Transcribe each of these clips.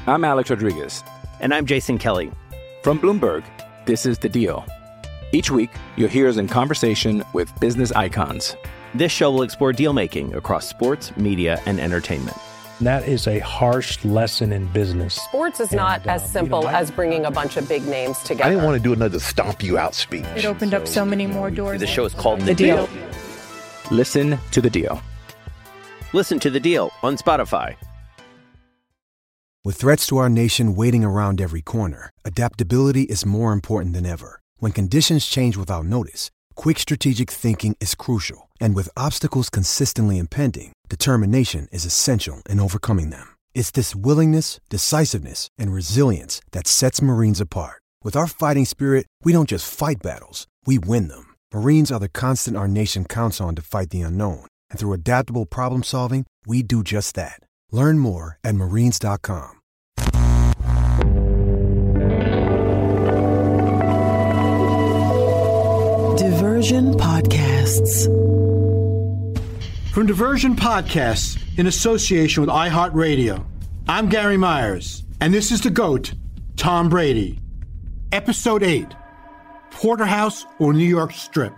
I'm Alex Rodriguez. And I'm Jason Kelly. From Bloomberg, this is The Deal. Each week, you'll hear us in conversation with business icons. This show will explore deal-making across sports, media, and entertainment. That is a harsh lesson in business. Sports is not as simple as bringing a bunch of big names together. I didn't want to do another stomp you out speech. It opened up so many more doors. The show is called The Deal. Listen to The Deal. Listen to The Deal on Spotify. With threats to our nation waiting around every corner, adaptability is more important than ever. When conditions change without notice, quick strategic thinking is crucial. And with obstacles consistently impending, determination is essential in overcoming them. It's this willingness, decisiveness, and resilience that sets Marines apart. With our fighting spirit, we don't just fight battles, we win them. Marines are the constant our nation counts on to fight the unknown. And through adaptable problem solving, we do just that. Learn more at marines.com. Diversion Podcasts. From Diversion Podcasts, in association with iHeartRadio, I'm Gary Myers, and this is the GOAT, Tom Brady. Episode 8, Porterhouse or New York Strip?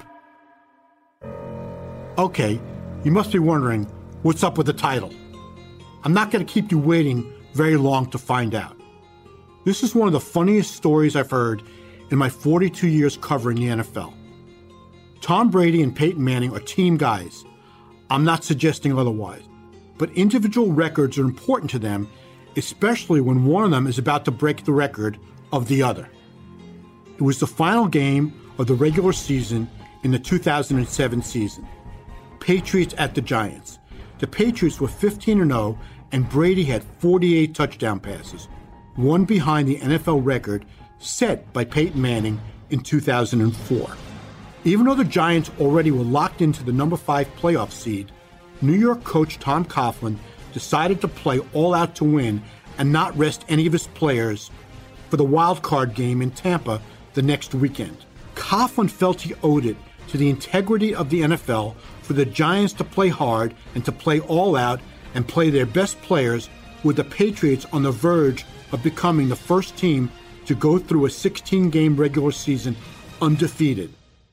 Okay, you must be wondering, what's up with the title? I'm not going to keep you waiting very long to find out. This is one of the funniest stories I've heard in my 42 years covering the NFL. Tom Brady and Peyton Manning are team guys. I'm not suggesting otherwise. But individual records are important to them, especially when one of them is about to break the record of the other. It was the final game of the regular season in the 2007 season. Patriots at the Giants. The Patriots were 15-0, and Brady had 48 touchdown passes, one behind the NFL record set by Peyton Manning in 2004. Even though the Giants already were locked into the number 5 playoff seed, New York coach Tom Coughlin decided to play all out to win and not rest any of his players for the wild card game in Tampa the next weekend. Coughlin felt he owed it to the integrity of the NFL for the Giants to play hard and to play all out and play their best players, with the Patriots on the verge of becoming the first team to go through a 16-game regular season undefeated.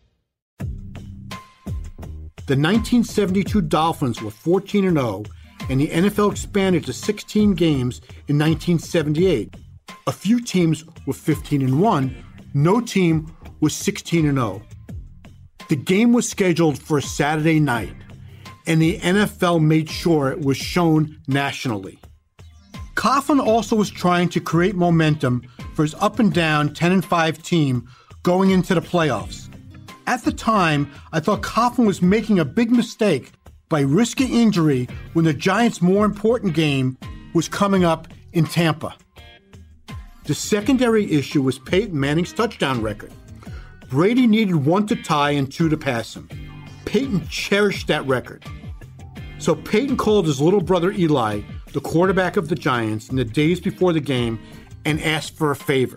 The 1972 Dolphins were 14-0, and the NFL expanded to 16 games in 1978. A few teams were 15-1, no team was 16-0. The game was scheduled for a Saturday night, and the NFL made sure it was shown nationally. Coughlin also was trying to create momentum for his up-and-down 10-5 team going into the playoffs. At the time, I thought Coughlin was making a big mistake by risking injury when the Giants' more important game was coming up in Tampa. The secondary issue was Peyton Manning's touchdown record. Brady needed 1 to tie and 2 to pass him. Peyton cherished that record. So Peyton called his little brother Eli, the quarterback of the Giants, in the days before the game and asked for a favor.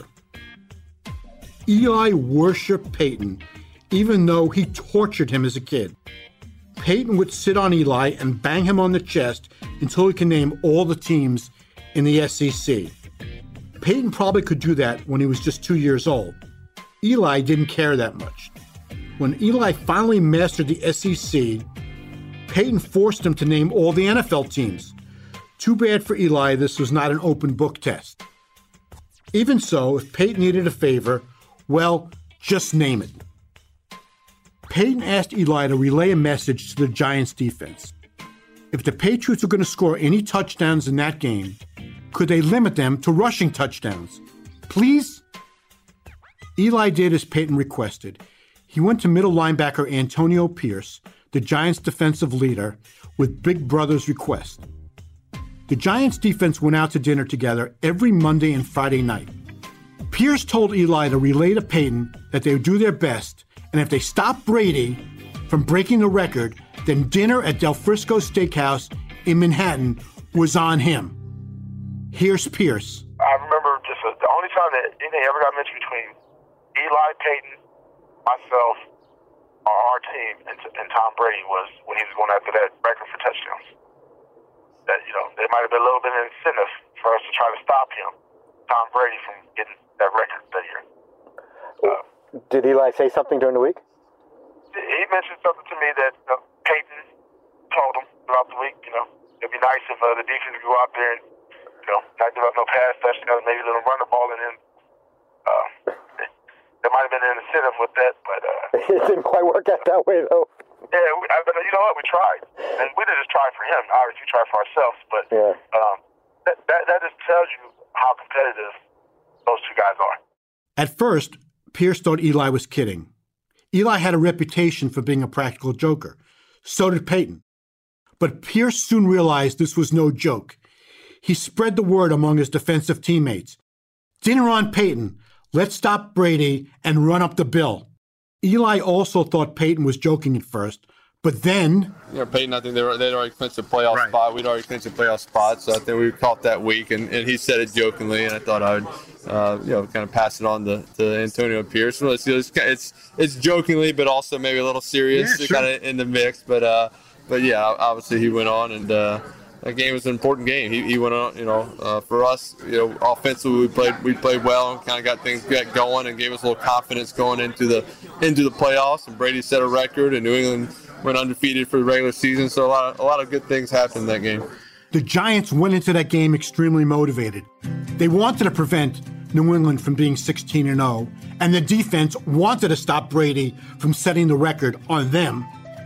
Eli worshiped Peyton, even though he tortured him as a kid. Peyton would sit on Eli and bang him on the chest until he could name all the teams in the SEC. Peyton probably could do that when he was just 2 years old. Eli didn't care that much. When Eli finally mastered the SEC, Peyton forced him to name all the NFL teams. Too bad for Eli, this was not an open book test. Even so, if Peyton needed a favor, well, just name it. Peyton asked Eli to relay a message to the Giants defense. If the Patriots were going to score any touchdowns in that game, could they limit them to rushing touchdowns? Please? Eli did as Peyton requested. He went to middle linebacker Antonio Pierce, the Giants' defensive leader, with Big Brother's request. The Giants' defense went out to dinner together every Monday and Friday night. Pierce told Eli to relay to Peyton that they would do their best, and if they stopped Brady from breaking the record, then dinner at Del Frisco Steakhouse in Manhattan was on him. Here's Pierce. I remember just the only time that anything ever got mentioned between Eli, Peyton, myself, our team, and Tom Brady was when he was going after that record for touchdowns. That, there might have been a little bit of incentive for us to try to stop him, Tom Brady, from getting that record that year. Did Eli say something during the week? He mentioned something to me that Peyton told him throughout the week. It'd be nice if the defense would go out there and not give up no pass touchdowns, maybe let them run the ball, and then there might have been an incentive with that, but it didn't quite work out that way, though. Yeah, but you know what? We tried, and we didn't just try for him. Obviously, we tried for ourselves, but that just tells you how competitive those two guys are. At first, Pierce thought Eli was kidding. Eli had a reputation for being a practical joker. So did Peyton. But Pierce soon realized this was no joke. He spread the word among his defensive teammates. Dinner on Peyton. Let's stop Brady and run up the bill. Eli also thought Peyton was joking at first, but then... Peyton, I think they'd already clinched a playoff spot. We'd already clinched a playoff spot, so I think we caught that week, and he said it jokingly, and I thought I would kind of pass it on to Antonio Pierce. So it's jokingly, but also maybe a little serious, kind of in the mix. But yeah, obviously he went on, and that game was an important game. He went on, for us, offensively we played well and kind of got things going and gave us a little confidence going into the playoffs. And Brady set a record, and New England went undefeated for the regular season. So a lot of good things happened in that game. The Giants went into that game extremely motivated. They wanted to prevent New England from being 16-0, and the defense wanted to stop Brady from setting the record on them.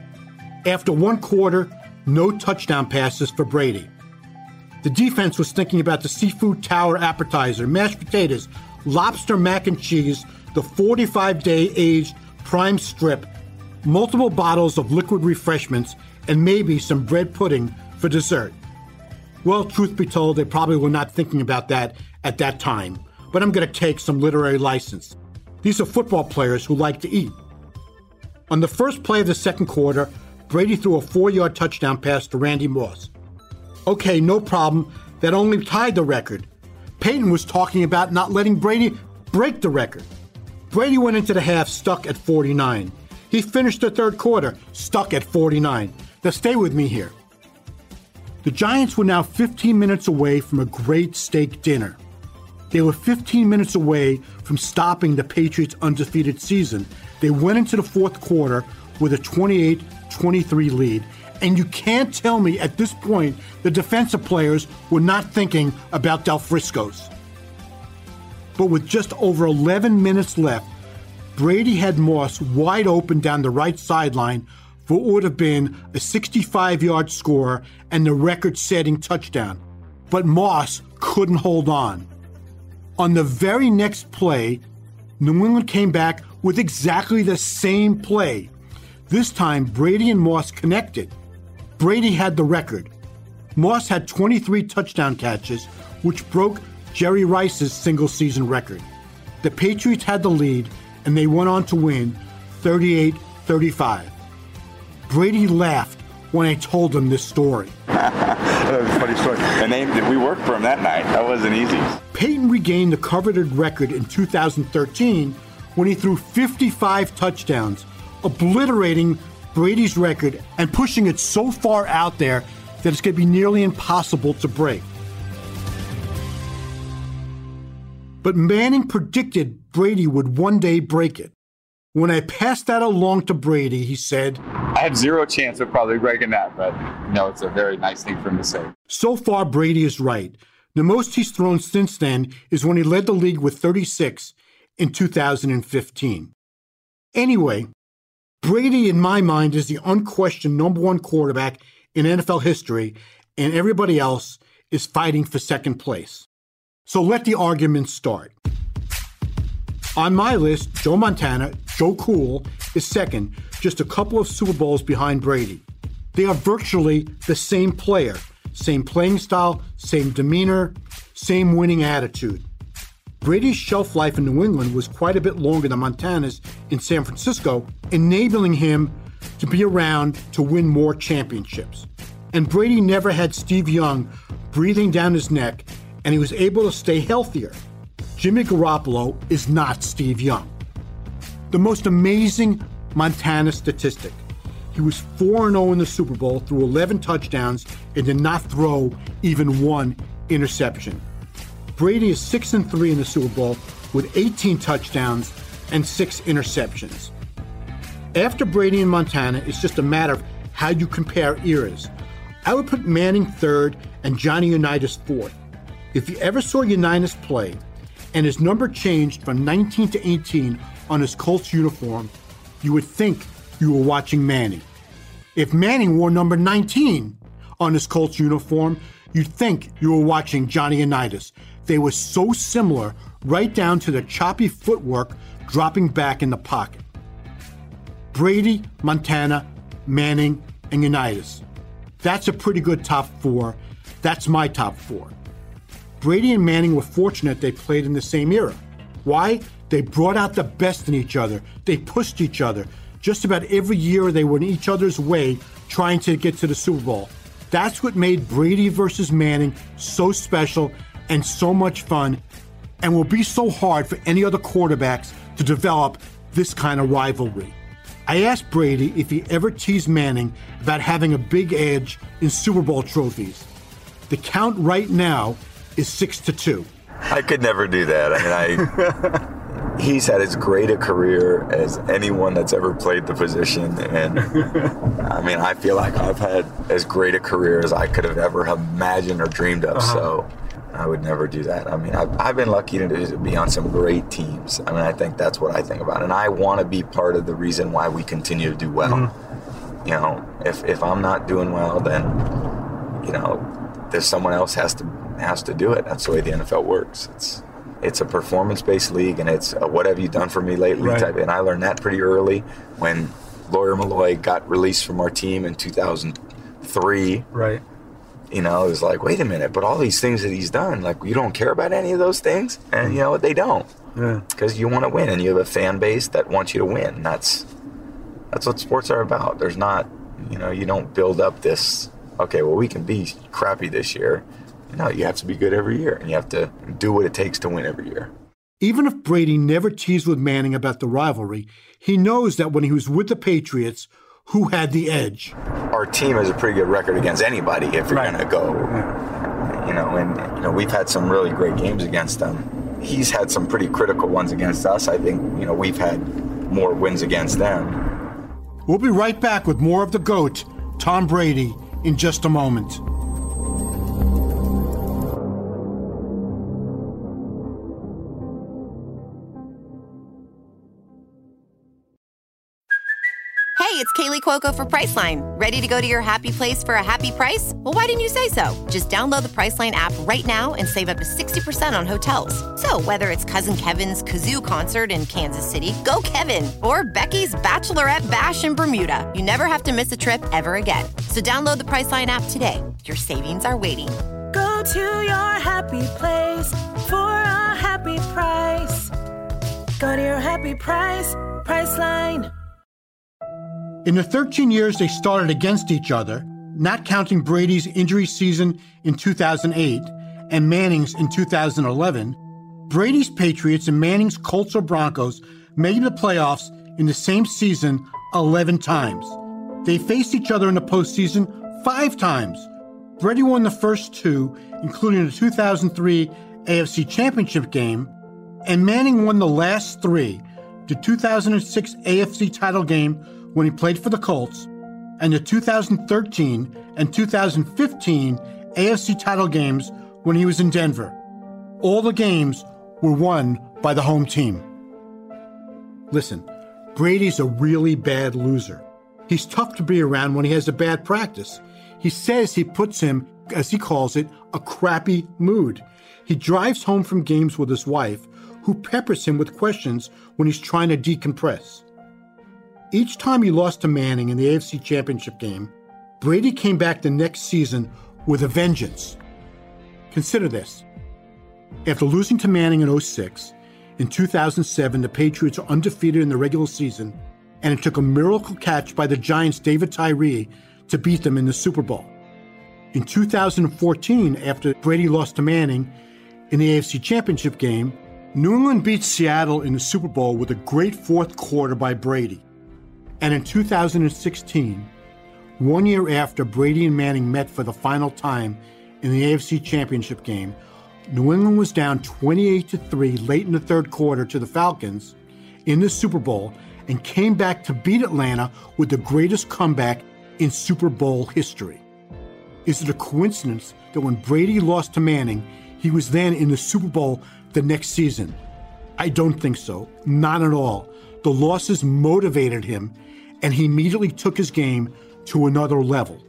After one quarter, no touchdown passes for Brady. The defense was thinking about the seafood tower appetizer, mashed potatoes, lobster mac and cheese, the 45-day aged prime strip, multiple bottles of liquid refreshments, and maybe some bread pudding for dessert. Well, truth be told, they probably were not thinking about that at that time, but I'm going to take some literary license. These are football players who like to eat. On the first play of the second quarter, Brady threw a 4-yard touchdown pass to Randy Moss. Okay, no problem. That only tied the record. Peyton was talking about not letting Brady break the record. Brady went into the half stuck at 49. He finished the third quarter stuck at 49. Now stay with me here. The Giants were now 15 minutes away from a great steak dinner. They were 15 minutes away from stopping the Patriots' undefeated season. They went into the fourth quarter with a 28-23 lead, and you can't tell me at this point the defensive players were not thinking about Del Frisco's. But with just over 11 minutes left, Brady had Moss wide open down the right sideline for what would have been a 65-yard score and the record-setting touchdown. But Moss couldn't hold on. On the very next play, New England came back with exactly the same play. This time, Brady and Moss connected. Brady had the record. Moss had 23 touchdown catches, which broke Jerry Rice's single-season record. The Patriots had the lead, and they went on to win 38-35. Brady laughed when I told him this story. That was a funny story. And we worked for him that night. That wasn't easy. Peyton regained the coveted record in 2013 when he threw 55 touchdowns, obliterating Brady's record and pushing it so far out there that it's going to be nearly impossible to break. But Manning predicted Brady would one day break it. When I passed that along to Brady, he said, I had zero chance of probably breaking that, but it's a very nice thing for him to say. So far, Brady is right. The most he's thrown since then is when he led the league with 36 in 2015. Anyway, Brady, in my mind, is the unquestioned number one quarterback in NFL history, and everybody else is fighting for second place. So let the arguments start. On my list, Joe Montana, Joe Cool, is second, just a couple of Super Bowls behind Brady. They are virtually the same player, same playing style, same demeanor, same winning attitude. Brady's shelf life in New England was quite a bit longer than Montana's in San Francisco, enabling him to be around to win more championships. And Brady never had Steve Young breathing down his neck, and he was able to stay healthier. Jimmy Garoppolo is not Steve Young. The most amazing Montana statistic: he was 4-0 in the Super Bowl, threw 11 touchdowns, and did not throw even one interception. Brady is 6-3 in the Super Bowl with 18 touchdowns and 6 interceptions. After Brady and Montana, it's just a matter of how you compare eras. I would put Manning third and Johnny Unitas fourth. If you ever saw Unitas play and his number changed from 19 to 18 on his Colts uniform, you would think you were watching Manning. If Manning wore number 19 on his Colts uniform, you'd think you were watching Johnny Unitas. They were so similar, right down to the choppy footwork dropping back in the pocket. Brady, Montana, Manning, and Unitas. That's a pretty good top 4. That's my top 4. Brady and Manning were fortunate they played in the same era. Why? They brought out the best in each other. They pushed each other. Just about every year they were in each other's way trying to get to the Super Bowl. That's what made Brady versus Manning so special and so much fun, and will be so hard for any other quarterbacks to develop this kind of rivalry. I asked Brady if he ever teased Manning about having a big edge in Super Bowl trophies. The count right now is 6-2. I could never do that. I mean, he's had as great a career as anyone that's ever played the position, and I mean, I feel like I've had as great a career as I could have ever imagined or dreamed of. So I would never do that. I mean, I've been lucky to be on some great teams. I mean, I think that's what I think about, and I want to be part of the reason why we continue to do well. Mm-hmm. You know, if I'm not doing well, then you know, there's someone else has to do it. That's the way the NFL works. It's a performance-based league, and it's what have you done for me lately type. And I learned that pretty early when Lawyer Malloy got released from our team in 2003. Right. You know, it was like, wait a minute, but all these things that he's done, like, you don't care about any of those things? And, you know what, they don't. Yeah. Because you want to win, and you have a fan base that wants you to win. That's what sports are about. There's not, you know, you don't build up this, okay, well, we can be crappy this year. No, you have to be good every year, and you have to do what it takes to win every year. Even if Brady never teased with Manning about the rivalry, he knows that when he was with the Patriots, who had the edge. Our team has a pretty good record against anybody if you're going to go. You know, and you know, we've had some really great games against them. He's had some pretty critical ones against us. I think, you know, we've had more wins against them. We'll be right back with more of the GOAT, Tom Brady, in just a moment. It's Kaylee Cuoco for Priceline. Ready to go to your happy place for a happy price? Well, why didn't you say so? Just download the Priceline app right now and save up to 60% on hotels. So whether it's Cousin Kevin's Kazoo Concert in Kansas City, go Kevin, or Becky's Bachelorette Bash in Bermuda, you never have to miss a trip ever again. So download the Priceline app today. Your savings are waiting. Go to your happy place for a happy price. Go to your happy price, Priceline. In the 13 years they started against each other, not counting Brady's injury season in 2008 and Manning's in 2011, Brady's Patriots and Manning's Colts or Broncos made the playoffs in the same season 11 times. They faced each other in the postseason 5 times. Brady won the first 2, including the 2003 AFC Championship game, and Manning won the last 3, the 2006 AFC title game when he played for the Colts, and the 2013 and 2015 AFC title games when he was in Denver. All the games were won by the home team. Listen, Brady's a really bad loser. He's tough to be around when he has a bad practice. He says he puts him, as he calls it, a crappy mood. He drives home from games with his wife, who peppers him with questions when he's trying to decompress. Each time he lost to Manning in the AFC Championship game, Brady came back the next season with a vengeance. Consider this. After losing to Manning in 2006, in 2007 the Patriots are undefeated in the regular season, and it took a miracle catch by the Giants' David Tyree to beat them in the Super Bowl. In 2014, after Brady lost to Manning in the AFC Championship game, New England beat Seattle in the Super Bowl with a great fourth quarter by Brady. And in 2016, 1 year after Brady and Manning met for the final time in the AFC Championship game, New England was down 28-3 late in the third quarter to the Falcons in the Super Bowl and came back to beat Atlanta with the greatest comeback in Super Bowl history. Is it a coincidence that when Brady lost to Manning, he was then in the Super Bowl the next season? I don't think so. Not at all. The losses motivated him, and he immediately took his game to another level.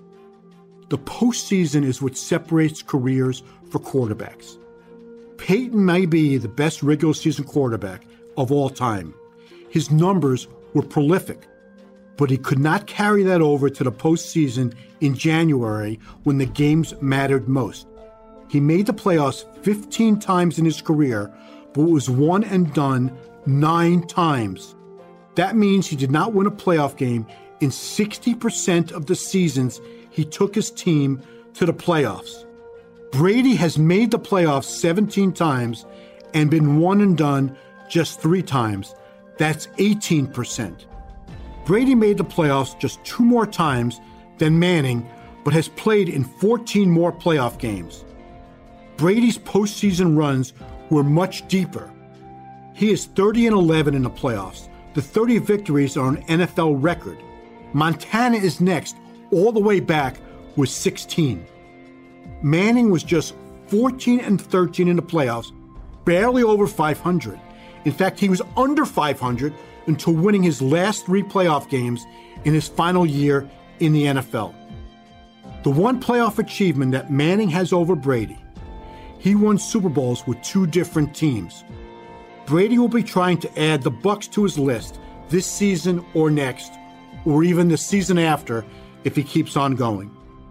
The postseason is what separates careers for quarterbacks. Peyton may be the best regular season quarterback of all time. His numbers were prolific, but he could not carry that over to the postseason in January when the games mattered most. He made the playoffs 15 times in his career, but was one and done 9 times. That means he did not win a playoff game in 60% of the seasons he took his team to the playoffs. Brady has made the playoffs 17 times and been one and done just 3 times. That's 18%. Brady made the playoffs just 2 more times than Manning, but has played in 14 more playoff games. Brady's postseason runs were much deeper. He is 30-11 in the playoffs. The 30 victories are an NFL record. Montana is next, all the way back with 16. Manning was just 14-13 in the playoffs, barely over 500. In fact, he was under 500 until winning his last 3 playoff games in his final year in the NFL. The one playoff achievement that Manning has over Brady, he won Super Bowls with 2 different teams. Brady will be trying to add the Bucs to his list this season or next, or even the season after if he keeps on going.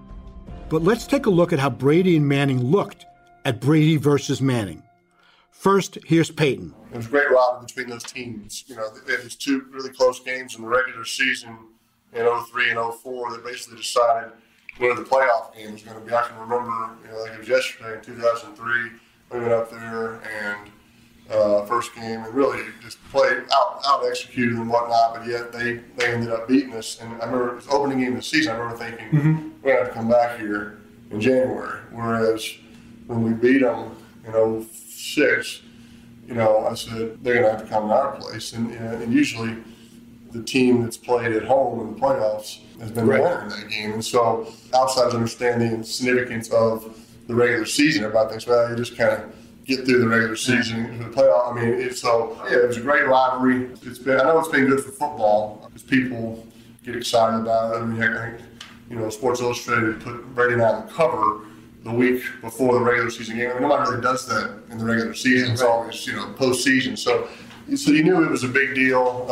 But let's take a look at how Brady and Manning looked at Brady versus Manning. First, here's Peyton. It was a great rivalry between those teams. You know, they had these 2 really close games in the regular season in 03 and 04 that basically decided where the playoff game was going to be. I can remember, like it was yesterday in 2003, we went up there and first game and really just played out executed and whatnot, but yet they ended up beating us. And I remember it was the opening game of the season. I remember thinking, we're going to have to come back here in January. Whereas when we beat them in 06, I said, they're going to have to come to our place. And usually the team that's played at home in the playoffs has been the winner in that game. And so outsiders understand the significance of the regular season. Everybody thinks, well, you just kind of get through the regular season to the playoff. I mean, it was a great rivalry. I know it's been good for football because people get excited about it. I mean, I think, Sports Illustrated put Brady and I on the cover the week before the regular season game. I mean, nobody really does that in the regular season. It's always, postseason. So you knew it was a big deal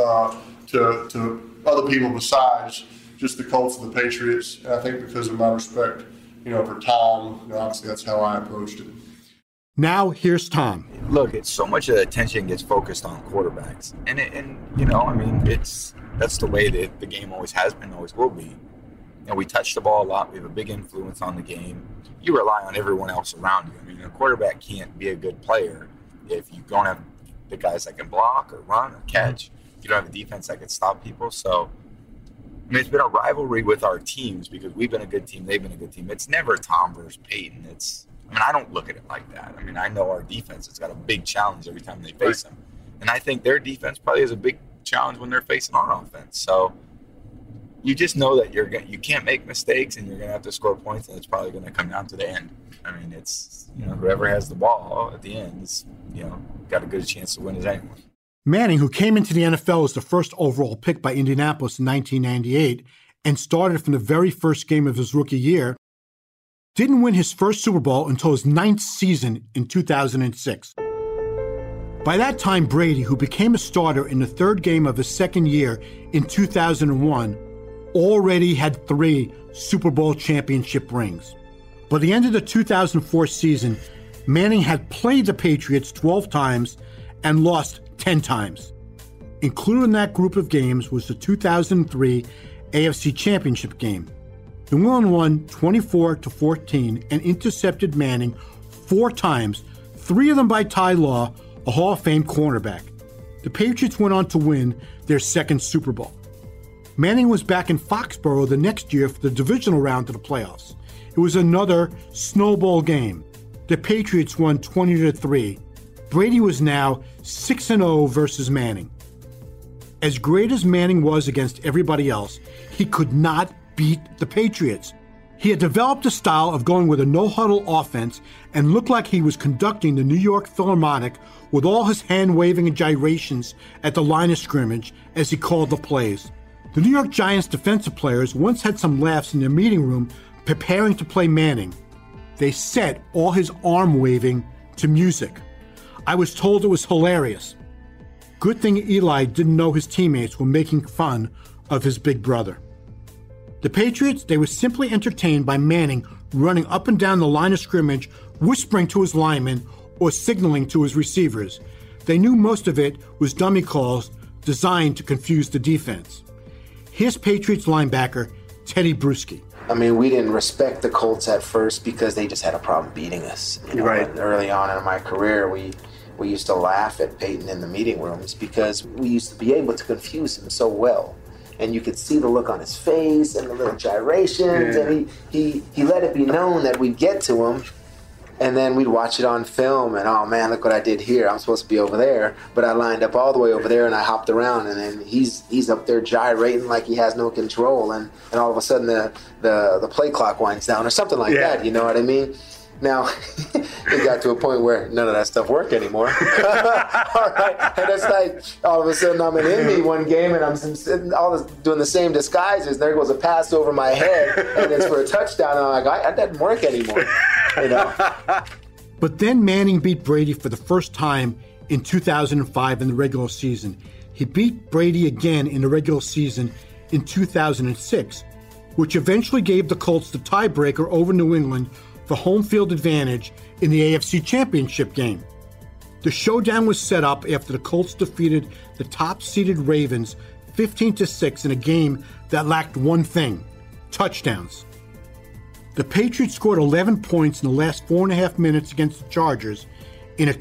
to other people besides just the Colts and the Patriots. And I think because of my respect, for Tom, obviously that's how I approached it. Now, here's Tom. Look, it's so much of the attention gets focused on quarterbacks. That's the way that the game always has been, always will be. We touch the ball a lot. We have a big influence on the game. You rely on everyone else around you. I mean, a quarterback can't be a good player if you don't have the guys that can block or run or catch. You don't have a defense that can stop people. So, it's been a rivalry with our teams because we've been a good team, they've been a good team. It's never Tom versus Peyton. I don't look at it like that. I know our defense has got a big challenge every time they face them. And I think their defense probably has a big challenge when they're facing our offense. So you just know that you can't make mistakes and you're going to have to score points, and it's probably going to come down to the end. It's, whoever has the ball at the end is, got a good chance to win as anyone. Manning, who came into the NFL as the first overall pick by Indianapolis in 1998 and started from the very first game of his rookie year, didn't win his first Super Bowl until his 9th season in 2006. By that time, Brady, who became a starter in the 3rd game of his 2nd year in 2001, already had 3 Super Bowl championship rings. By the end of the 2004 season, Manning had played the Patriots 12 times and lost 10 times. Included in that group of games was the 2003 AFC Championship game. New England won 24-14 and intercepted Manning 4 times, 3 of them by Ty Law, a Hall of Fame cornerback. The Patriots went on to win their 2nd Super Bowl. Manning was back in Foxborough the next year for the divisional round of the playoffs. It was another snowball game. The Patriots won 20-3. Brady was now 6-0 versus Manning. As great as Manning was against everybody else, he could not beat the Patriots. He had developed a style of going with a no-huddle offense and looked like he was conducting the New York Philharmonic with all his hand-waving and gyrations at the line of scrimmage as he called the plays. The New York Giants defensive players once had some laughs in their meeting room preparing to play Manning. They set all his arm waving to music. I was told it was hilarious. Good thing Eli didn't know his teammates were making fun of his big brother. The Patriots, they were simply entertained by Manning running up and down the line of scrimmage, whispering to his linemen or signaling to his receivers. They knew most of it was dummy calls designed to confuse the defense. Here's Patriots linebacker Teddy Bruschi. I mean, we didn't respect the Colts at first because they just had a problem beating us. Right. Early on in my career, we used to laugh at Peyton in the meeting rooms because we used to be able to confuse him so well. And you could see the look on his face and the little gyrations, and he let it be known that we'd get to him. And then we'd watch it on film, and oh man, look what I did here. I'm supposed to be over there, but I lined up all the way over there, and I hopped around, and then he's up there gyrating like he has no control, and all of a sudden the play clock winds down or something like that. You know what I mean? Now, it got to a point where none of that stuff worked anymore. All right, and it's like all of a sudden I'm in Indy one game and I'm doing the same disguises. There goes a pass over my head, and it's for a touchdown. And I'm like, that doesn't work anymore. You know. But then Manning beat Brady for the first time in 2005 in the regular season. He beat Brady again in the regular season in 2006, which eventually gave the Colts the tiebreaker over New England for home field advantage in the AFC Championship game. The showdown was set up after the Colts defeated the top-seeded Ravens 15-6 in a game that lacked one thing: touchdowns. The Patriots scored 11 points in the last 4.5 minutes against the Chargers in a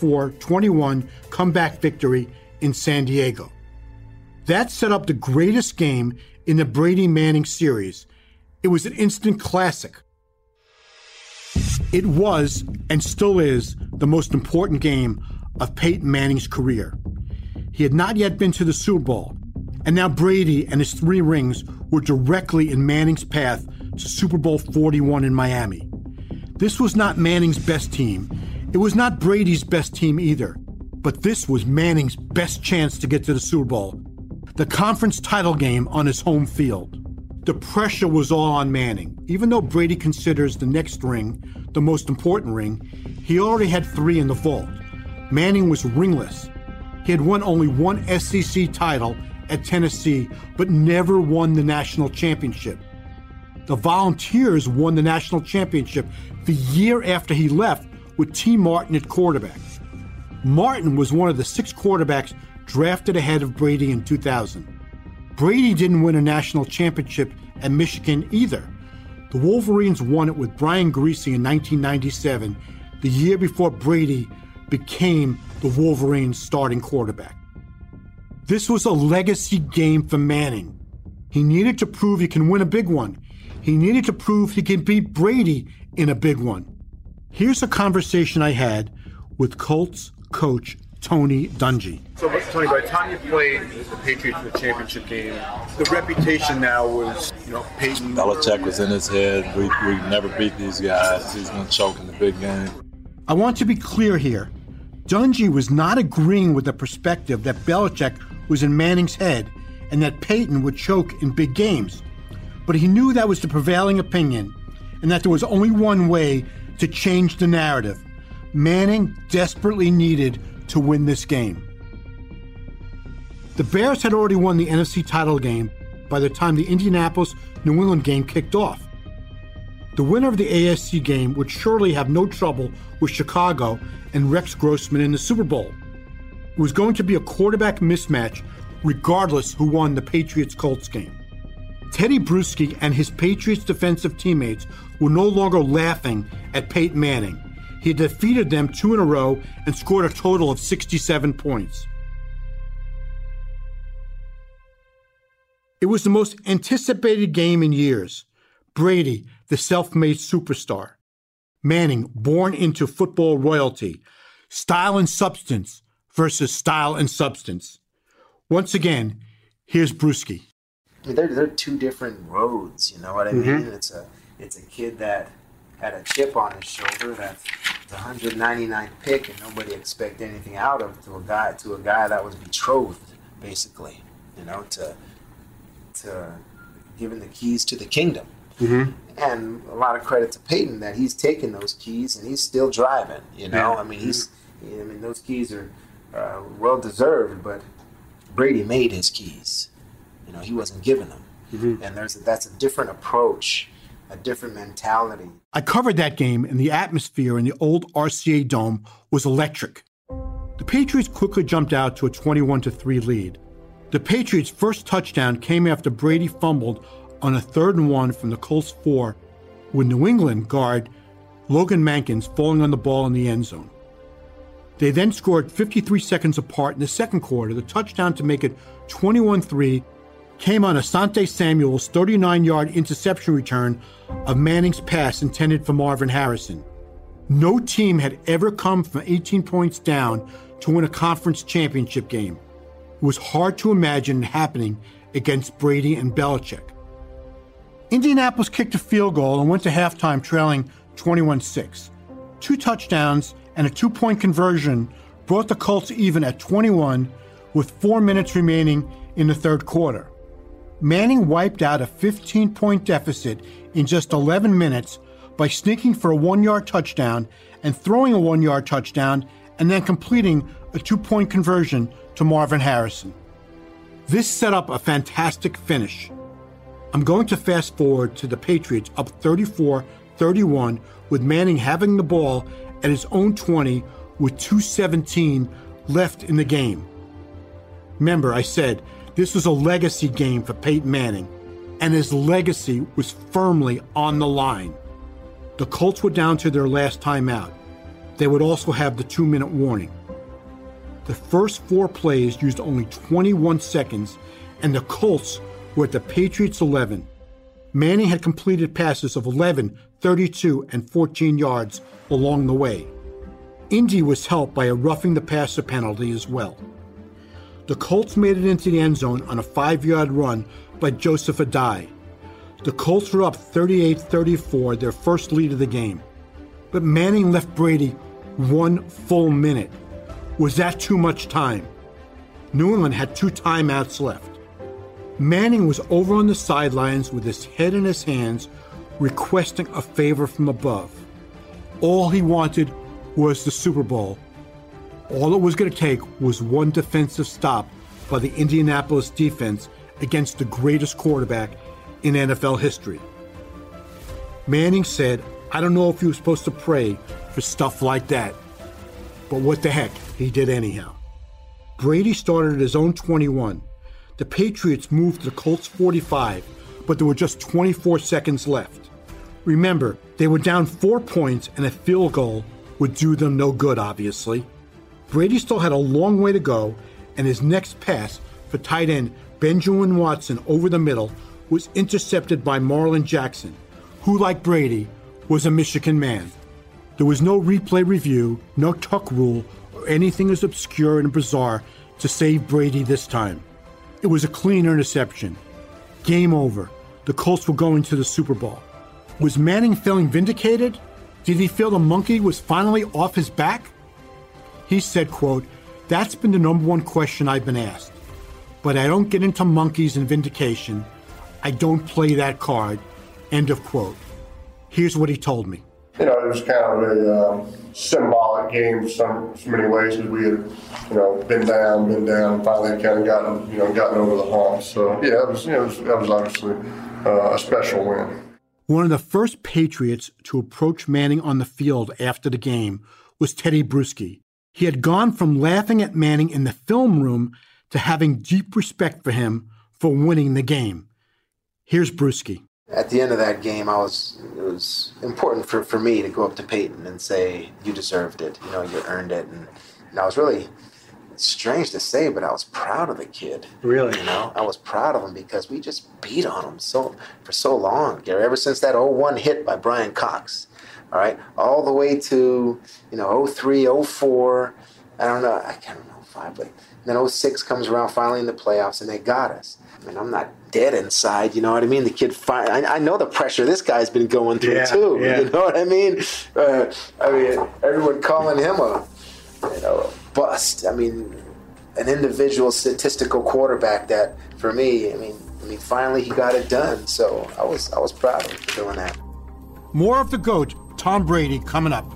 24-21 comeback victory in San Diego. That set up the greatest game in the Brady-Manning series. It was an instant classic. It was, and still is, the most important game of Peyton Manning's career. He had not yet been to the Super Bowl, and now Brady and his 3 rings were directly in Manning's path to Super Bowl 41 in Miami. This was not Manning's best team. It was not Brady's best team either. But this was Manning's best chance to get to the Super Bowl, the conference title game on his home field. The pressure was all on Manning. Even though Brady considers the next ring the most important ring, he already had 3 in the vault. Manning was ringless. He had won only one SEC title at Tennessee, but never won the national championship. The Volunteers won the national championship the year after he left with T. Martin at quarterback. Martin was one of the 6 quarterbacks drafted ahead of Brady in 2000. Brady didn't win a national championship at Michigan either. The Wolverines won it with Brian Griese in 1997, the year before Brady became the Wolverines' starting quarterback. This was a legacy game for Manning. He needed to prove he can win a big one. He needed to prove he can beat Brady in a big one. Here's a conversation I had with Colts coach Tony Dungy. So, Tony, by the time you played the Patriots in the championship game, the reputation now was, Peyton. Belichick was in his head. We never beat these guys. He's going to choke in the big game. I want to be clear here. Dungy was not agreeing with the perspective that Belichick was in Manning's head and that Peyton would choke in big games. But he knew that was the prevailing opinion and that there was only one way to change the narrative. Manning desperately needed to win this game. The Bears had already won the NFC title game by the time the Indianapolis-New England game kicked off. The winner of the AFC game would surely have no trouble with Chicago and Rex Grossman in the Super Bowl. It was going to be a quarterback mismatch regardless who won the Patriots-Colts game. Teddy Bruschi and his Patriots defensive teammates were no longer laughing at Peyton Manning. He had defeated them 2 in a row and scored a total of 67 points. It was the most anticipated game in years. Brady, the self-made superstar. Manning, born into football royalty. Style and substance versus style and substance. Once again, here's Bruschi. I mean, they're two different roads, you know what I mean? It's a kid that had a chip on his shoulder, that's the 199th pick, and nobody expected anything out of, to a guy that was betrothed, basically, you know, to giving the keys to the kingdom. And a lot of credit to Peyton that he's taken those keys and he's still driving, you know. I mean, those keys are well deserved, but Brady made his keys. You know, he wasn't giving them. And that's a different approach, a different mentality. I covered that game, and the atmosphere in the old RCA Dome was electric. The Patriots quickly jumped out to a 21-3 lead. The Patriots' first touchdown came after Brady fumbled on a 3rd and 1 from the Colts 4, with New England guard Logan Mankins falling on the ball in the end zone. They then scored 53 seconds apart in the second quarter. The touchdown to make it 21-3 came on Asante Samuel's 39-yard interception return of Manning's pass intended for Marvin Harrison. No team had ever come from 18 points down to win a conference championship game. It was hard to imagine it happening against Brady and Belichick. Indianapolis kicked a field goal and went to halftime trailing 21-6. 2 touchdowns and a 2-point conversion brought the Colts even at 21 with 4 minutes remaining in the third quarter. Manning wiped out a 15-point deficit in just 11 minutes by sneaking for a 1-yard touchdown and throwing a 1-yard touchdown and then completing a 2-point conversion to Marvin Harrison. This set up a fantastic finish. I'm going to fast forward to the Patriots up 34-31 with Manning having the ball at his own 20 with 2:17 left in the game. Remember, I said this was a legacy game for Peyton Manning, and his legacy was firmly on the line. The Colts were down to their last timeout. They would also have the 2-minute warning. The first 4 plays used only 21 seconds, and the Colts were at the Patriots' 11. Manning had completed passes of 11, 32, and 14 yards along the way. Indy was helped by a roughing the passer penalty as well. The Colts made it into the end zone on a 5-yard run by Joseph Adai. The Colts were up 38-34, their first lead of the game. But Manning left Brady 1 full minute. Was that too much time? New England had 2 timeouts left. Manning was over on the sidelines with his head in his hands, requesting a favor from above. All he wanted was the Super Bowl. All it was going to take was one defensive stop by the Indianapolis defense against the greatest quarterback in NFL history. Manning said, I don't know if he was supposed to pray for stuff like that, but what the heck, he did anyhow. Brady started at his own 21. The Patriots moved to the Colts 45, but there were just 24 seconds left. Remember, they were down 4 points, and a field goal would do them no good, obviously. Brady still had a long way to go, and his next pass for tight end Benjamin Watson over the middle was intercepted by Marlon Jackson, who, like Brady, was a Michigan man. There was no replay review, no tuck rule, or anything as obscure and bizarre to save Brady this time. It was a clean interception. Game over. The Colts were going to the Super Bowl. Was Manning feeling vindicated? Did he feel the monkey was finally off his back? He said, quote, "That's been the number one question I've been asked. But I don't get into monkeys and vindication. I don't play that card." End of quote. Here's what he told me. You know, it was kind of a symbolic game in so many ways, because we had, been down, and finally kind of gotten over the hump. So yeah, that was obviously a special win. One of the first Patriots to approach Manning on the field after the game was Teddy Bruschi. He had gone from laughing at Manning in the film room to having deep respect for him for winning the game. Here's Bruschi. At the end of that game, it was important for me to go up to Peyton and say, you deserved it, you earned it. And I was really it's strange to say, but I was proud of the kid. Really? You know, I was proud of him because we just beat on him for so long. Ever since that 0-1 hit by Brian Cox, all right, all the way to, 03, 04, I don't know, I can't remember 05, but then 06 comes around finally in the playoffs and they got us. I mean, I'm not dead inside, you know what I mean? The kid, I know the pressure this guy's been going through too, you know what I mean? Everyone calling him a bust. I mean, an individual statistical quarterback that, for me, I mean, finally he got it done. So I was proud of him for doing that. More of the GOAT, Tom Brady, coming up.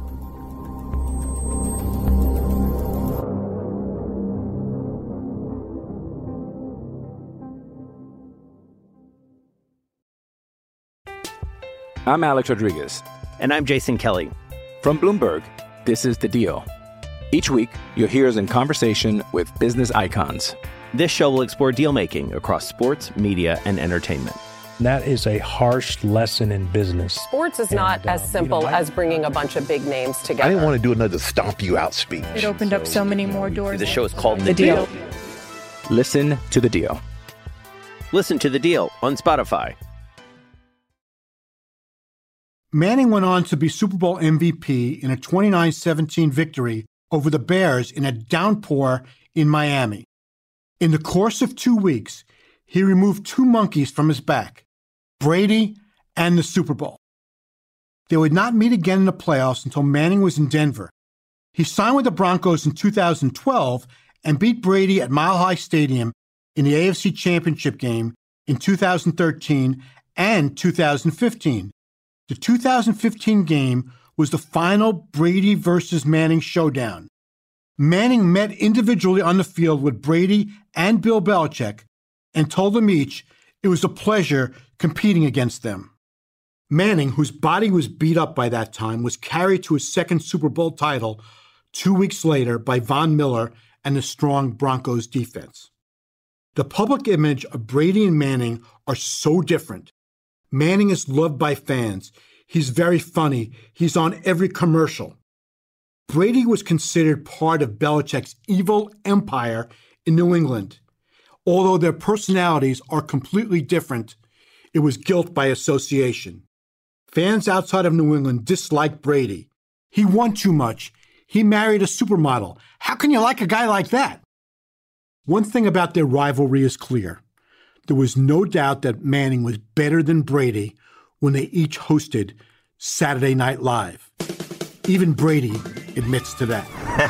I'm Alex Rodriguez. And I'm Jason Kelly. From Bloomberg, this is The Deal. Each week, you'll hear us in conversation with business icons. This show will explore deal-making across sports, media, and entertainment. That is a harsh lesson in business. Sports is not as simple as bringing a bunch of big names together. I didn't want to do another stomp you out speech. It opened up so many more doors. The show is called The Deal. Listen to The Deal. Listen to The Deal on Spotify. Manning went on to be Super Bowl MVP in a 29-17 victory over the Bears in a downpour in Miami. In the course of 2 weeks, he removed 2 monkeys from his back, Brady and the Super Bowl. They would not meet again in the playoffs until Manning was in Denver. He signed with the Broncos in 2012 and beat Brady at Mile High Stadium in the AFC Championship game in 2013 and 2015. The 2015 game was the final Brady versus Manning showdown. Manning met individually on the field with Brady and Bill Belichick and told them each it was a pleasure competing against them. Manning, whose body was beat up by that time, was carried to his second Super Bowl title 2 weeks later by Von Miller and the strong Broncos defense. The public image of Brady and Manning are so different. Manning is loved by fans. He's very funny. He's on every commercial. Brady was considered part of Belichick's evil empire in New England. Although their personalities are completely different, it was guilt by association. Fans outside of New England disliked Brady. He won too much. He married a supermodel. How can you like a guy like that? One thing about their rivalry is clear. There was no doubt that Manning was better than Brady when they each hosted Saturday Night Live. Even Brady admits to that.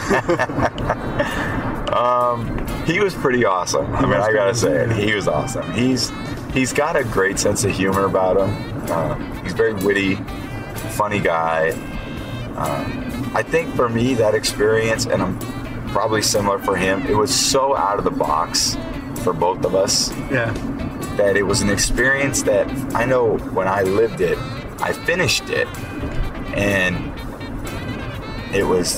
He was pretty awesome. I mean, I gotta say it. He was awesome. He's got a great sense of humor about him. He's very witty, funny guy. I think for me, that experience, and I'm probably similar for him, it was so out of the box for both of us. Yeah. That it was an experience that I know when I lived it, I finished it, and it was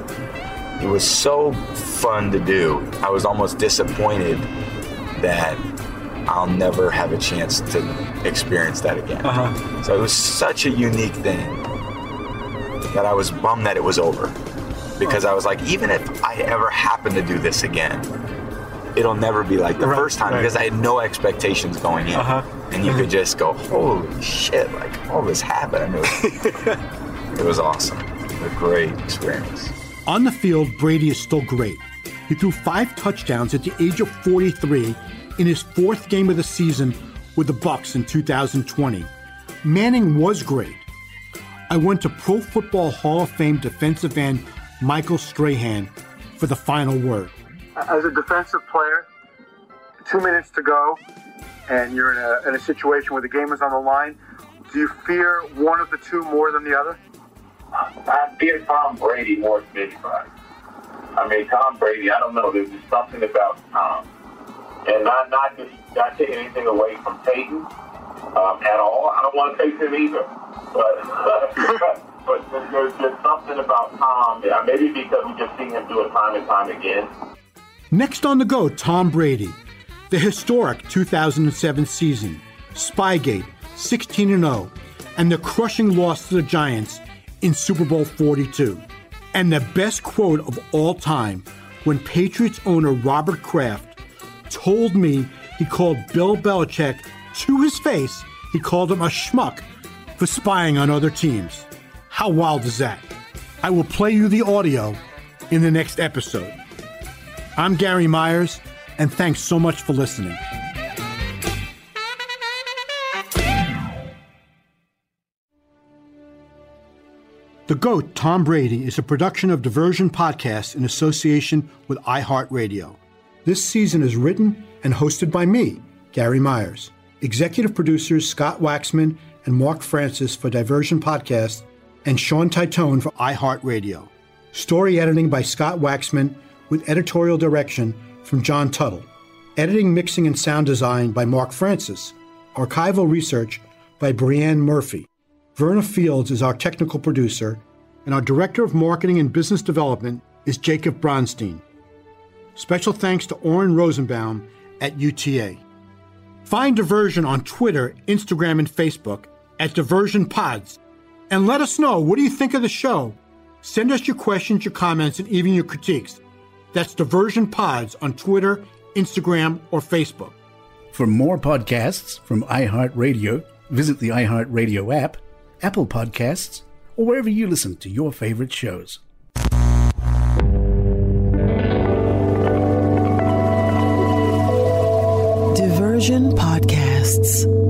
so fun to do. I was almost disappointed that I'll never have a chance to experience that again. Uh-huh. So it was such a unique thing that I was bummed that it was over, because I was like, even if I ever happen to do this again, it'll never be like the first time, because I had no expectations going in. Uh-huh. And you could just go, holy shit, like all this happened. It was awesome. A great experience. On the field, Brady is still great. He threw 5 touchdowns at the age of 43 in his 4th game of the season with the Bucs in 2020. Manning was great. I went to Pro Football Hall of Fame defensive end Michael Strahan for the final word. As a defensive player, 2 minutes to go, and you're in a situation where the game is on the line, do you fear one of the two more than the other? I fear Tom Brady more than anybody. I mean, Tom Brady, I don't know, there's just something about Tom. And not taking anything away from Peyton at all. I don't want to take him either. But there's just something about Tom. Yeah, maybe because we just seen him do it time and time again. Next on the go, Tom Brady. The historic 2007 season, Spygate, 16-0, and the crushing loss to the Giants in Super Bowl 42. And the best quote of all time when Patriots owner Robert Kraft told me he called Bill Belichick to his face. He called him a schmuck for spying on other teams. How wild is that? I will play you the audio in the next episode. I'm Gary Myers, and thanks so much for listening. The GOAT, Tom Brady, is a production of Diversion Podcasts in association with iHeartRadio. This season is written and hosted by me, Gary Myers. Executive producers Scott Waxman and Mark Francis for Diversion Podcasts, and Sean Titone for iHeartRadio. Story editing by Scott Waxman with editorial direction from John Tuttle. Editing, mixing, and sound design by Mark Francis. Archival research by Brianne Murphy. Verna Fields is our technical producer, and our Director of Marketing and Business Development is Jacob Bronstein. Special thanks to Oren Rosenbaum at UTA. Find Diversion on Twitter, Instagram, and Facebook at Diversion Pods. And let us know, what do you think of the show? Send us your questions, your comments, and even your critiques. That's Diversion Pods on Twitter, Instagram, or Facebook. For more podcasts from iHeartRadio, visit the iHeartRadio app, Apple Podcasts, or wherever you listen to your favorite shows. Diversion Podcasts.